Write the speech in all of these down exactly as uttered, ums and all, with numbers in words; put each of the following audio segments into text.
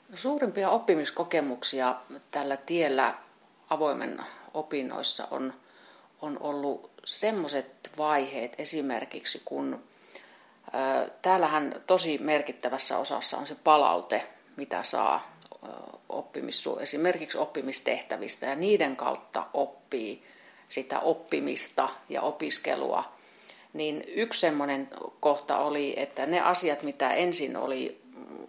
Suurimpia oppimiskokemuksia tällä tiellä avoimen opinnoissa on, on ollut semmoiset vaiheet esimerkiksi, kun ä, täällähän tosi merkittävässä osassa on se palaute, mitä saa ä, oppimissu, esimerkiksi oppimistehtävistä, ja niiden kautta oppii sitä oppimista ja opiskelua. Niin yksi semmoinen kohta oli, että ne asiat, mitä ensin oli,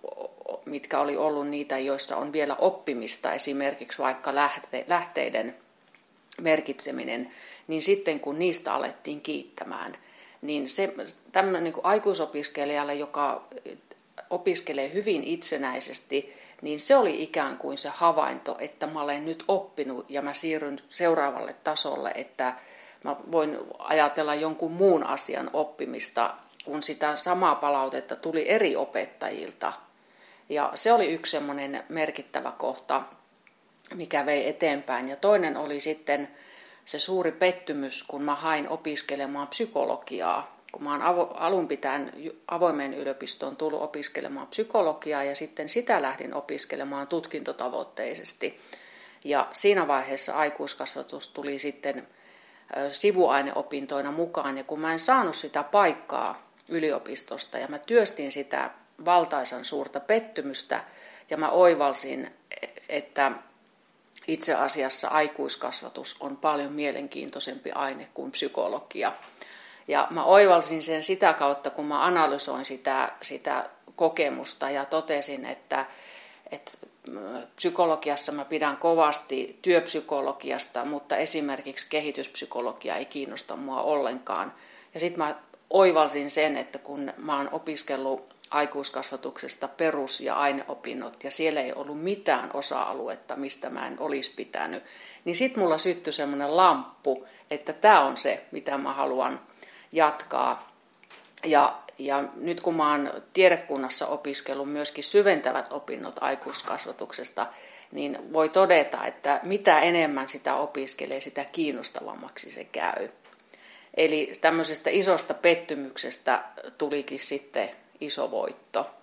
mitkä oli ollut niitä, joissa on vielä oppimista, esimerkiksi vaikka lähteiden merkitseminen, niin sitten kun niistä alettiin kiittämään, niin se tämmöinen niin kuin aikuisopiskelijalle, joka opiskelee hyvin itsenäisesti, niin se oli ikään kuin se havainto, että mä olen nyt oppinut ja mä siirryn seuraavalle tasolle, että mä voin ajatella jonkun muun asian oppimista, kun sitä samaa palautetta tuli eri opettajilta. Ja se oli yksi semmoinen merkittävä kohta, mikä vei eteenpäin. Ja toinen oli sitten se suuri pettymys, kun mä hain opiskelemaan psykologiaa. Kun mä oon alun pitäen avoimeen yliopistoon tullut opiskelemaan psykologiaa ja sitten sitä lähdin opiskelemaan tutkintotavoitteisesti. Ja siinä vaiheessa aikuiskasvatus tuli sitten sivuaineopintoina mukaan. Ja kun mä en saanut sitä paikkaa yliopistosta ja mä työstin sitä valtaisan suurta pettymystä ja mä oivalsin, että itse asiassa aikuiskasvatus on paljon mielenkiintoisempi aine kuin psykologia. Ja mä oivalsin sen sitä kautta, kun mä analysoin sitä, sitä kokemusta ja totesin, että, että psykologiassa mä pidän kovasti työpsykologiasta, mutta esimerkiksi kehityspsykologia ei kiinnosta mua ollenkaan. Ja sitten mä oivalsin sen, että kun mä oon opiskellut aikuiskasvatuksesta perus- ja aineopinnot, ja siellä ei ollut mitään osa-aluetta, mistä mä en olisi pitänyt, niin sitten mulla syttyi semmoinen lamppu, että tämä on se, mitä mä haluan jatkaa. Ja, ja nyt kun mä oon tiedekunnassa opiskellut myöskin syventävät opinnot aikuiskasvatuksesta, niin voi todeta, että mitä enemmän sitä opiskelee, sitä kiinnostavammaksi se käy. Eli tämmöisestä isosta pettymyksestä tulikin sitten iso voitto.